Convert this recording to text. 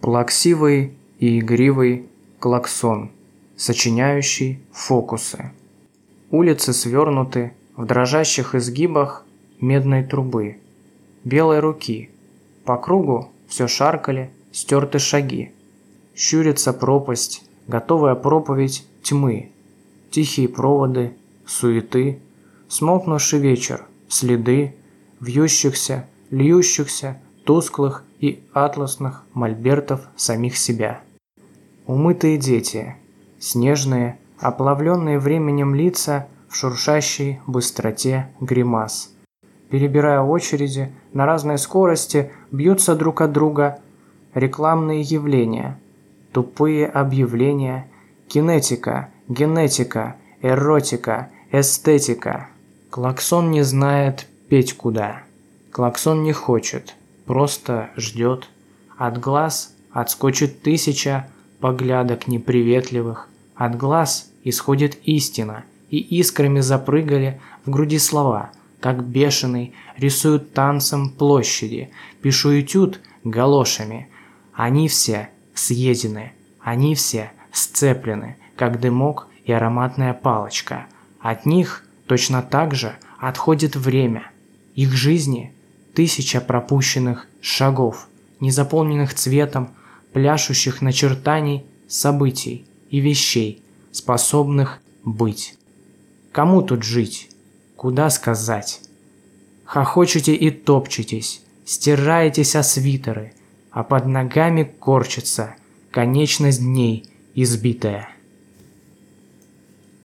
Плаксивый и игривый клаксон, сочиняющий фокусы. Улицы свернуты в дрожащих изгибах медной трубы, белой руки. По кругу все шаркали, стерты шаги. Щурится пропасть, готовая проповедь тьмы. Тихие проводы, суеты, смолкнувший вечер, следы вьющихся, льющихся, тусклых и атласных мольбертов самих себя. Умытые дети, снежные, оплавленные временем лица в шуршащей быстроте гримас. Перебирая очереди, на разной скорости бьются друг от друга рекламные явления, тупые объявления, кинетика, генетика, эротика, эстетика. Клаксон не знает петь куда. Клаксон не хочет, просто ждет. От глаз отскочит 1000 поглядок неприветливых. От глаз исходит истина, и искрами запрыгали в груди слова, как бешеный, рисуют танцем площади, пишу этюд галошами. Они все съедены, они все сцеплены, как дымок и ароматная палочка. От них точно так же отходит время. Их жизни 1000 пропущенных шагов, незаполненных цветом, пляшущих начертаний событий и вещей, способных быть. Кому тут жить? Куда сказать? Хохочете и топчетесь, стираетесь о свитеры, а под ногами корчится конечность дней избитая.